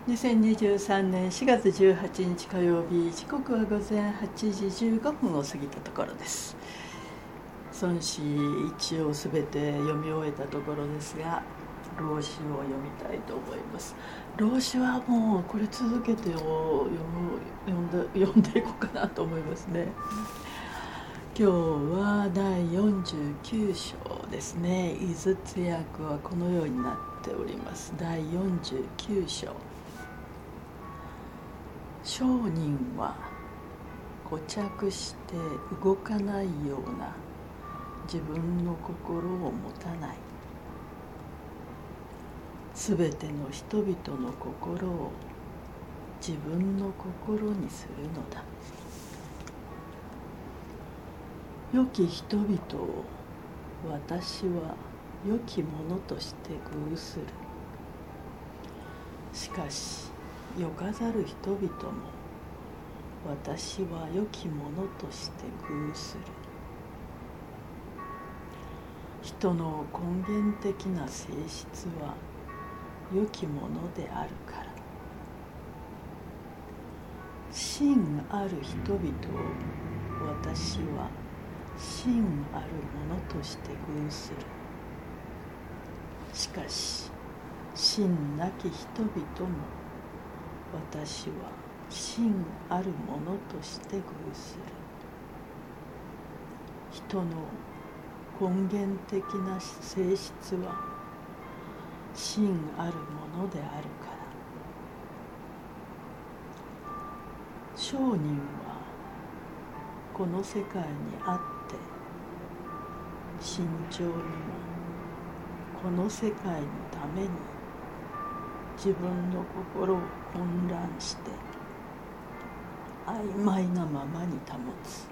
2023年4月18日火曜日、時刻は午前8時15分を過ぎたところです。孫子一応すべて読み終えたところですが、老子を読みたいと思います。老子はもうこれ続けてを読んでいこうかなと思いますね。今日は第49章ですね。井筒訳はこのようになっております。第49章。聖人は固着して動かないような自分の心を持たない。すべての人々の心を自分の心にするのだ。良き人々を私は良きものとして偶する。しかし良かざる人々も私は良きものとして偶する。人の根源的な性質は良きものであるから。真ある人々を私は真あるものとして偶する。しかし真なき人々も私は真あるものとして偶する。人の根源的な性質は真あるものであるから。聖人はこの世界にあって慎重にもこの世界のために自分の心を混乱して曖昧なままに保つ。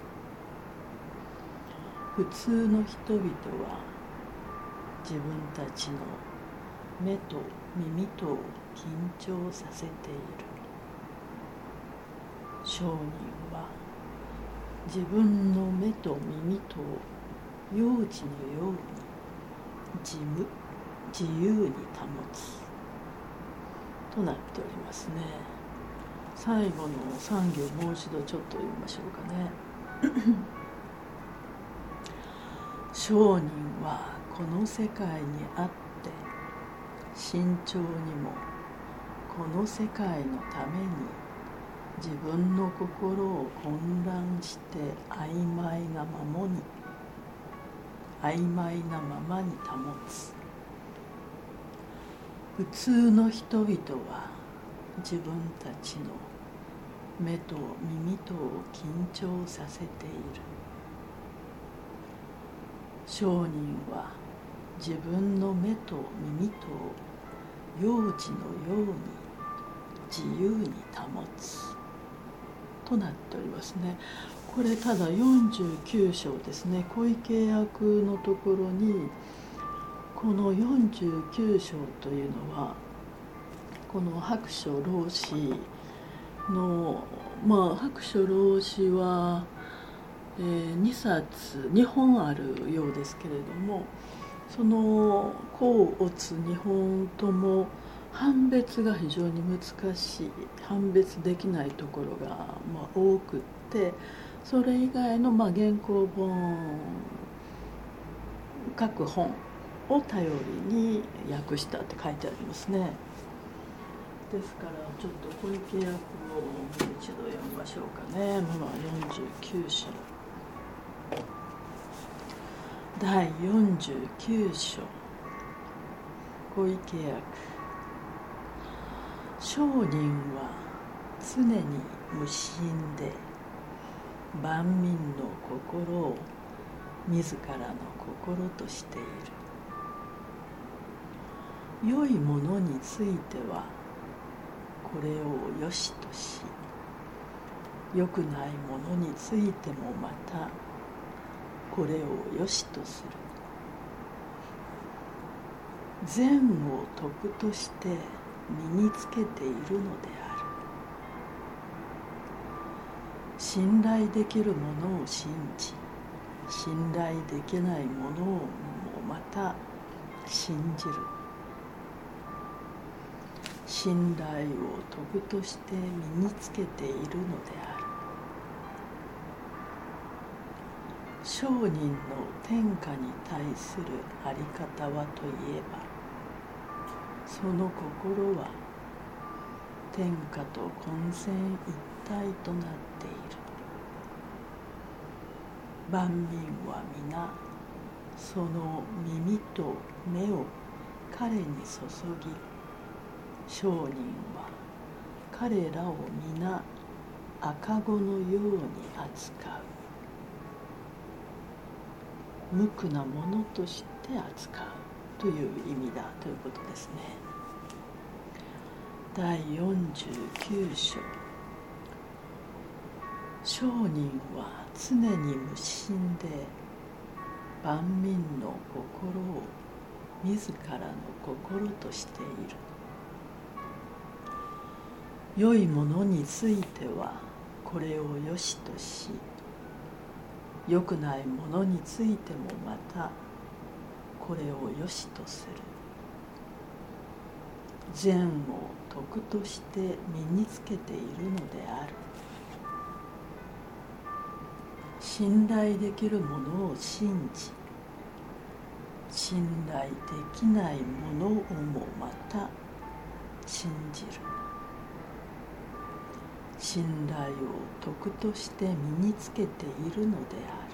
普通の人々は自分たちの目と耳とを緊張させている。聖人は自分の目と耳とを幼児のように自由に保つとなっておりますね。最後の3行もう一度ちょっと読みましょうかね。聖人はこの世界にあって慎重にもこの世界のために自分の心を混乱して曖昧なままに保つ。普通の人々は自分たちの目と耳とを緊張させている。聖人は自分の目と耳とを幼児のように自由に保つとなっておりますね。これただ49章ですね。小池役のところにこの49章というのはこの白書老子の白書老子は、2本あるようですけれども、その甲乙2本とも判別が非常に難しい、判別できないところが多くって、それ以外の原稿本各本を頼りに訳したって書いてありますね。ですからちょっと小池役をもう一度読みましょうかね。49章第49章小池役。聖人は常に無心で万民の心を自らの心としている。良いものについてはこれを良しとし、良くないものについてもまたこれを良しとする。善を徳として身につけているのである。信頼できるものを信じ、信頼できないものをもまた信じる。 信頼を徳として身につけているのである。聖人の天下に対するあり方はといえば、その心は天下と混然一体となっている。万民は皆その耳と目を彼に注ぎ、聖人は彼らを皆赤子のように扱う。無垢なものとして扱うという意味だということですね。第49章。聖人は常に無心で万民の心を自らの心としている。良いものについてはこれを良しとし、良くないものについてもまたこれを良しとする。善を徳として身につけているのである。信頼できるものを信じ、信頼できないものをもまた信じる。信頼を徳として身につけているのである。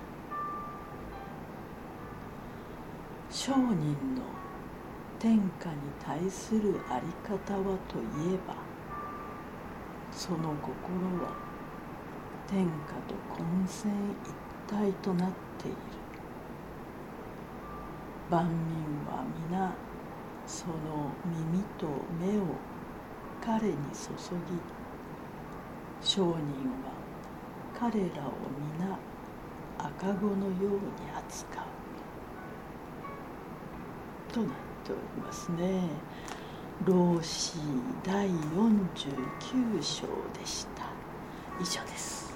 聖人の天下に対するあり方はといえば、その心は天下と混然一体となっている。万民は皆その耳と目を彼に注ぎ、聖人は彼らを皆赤子のように扱うとなっておりますね。老子第49章でした。以上です。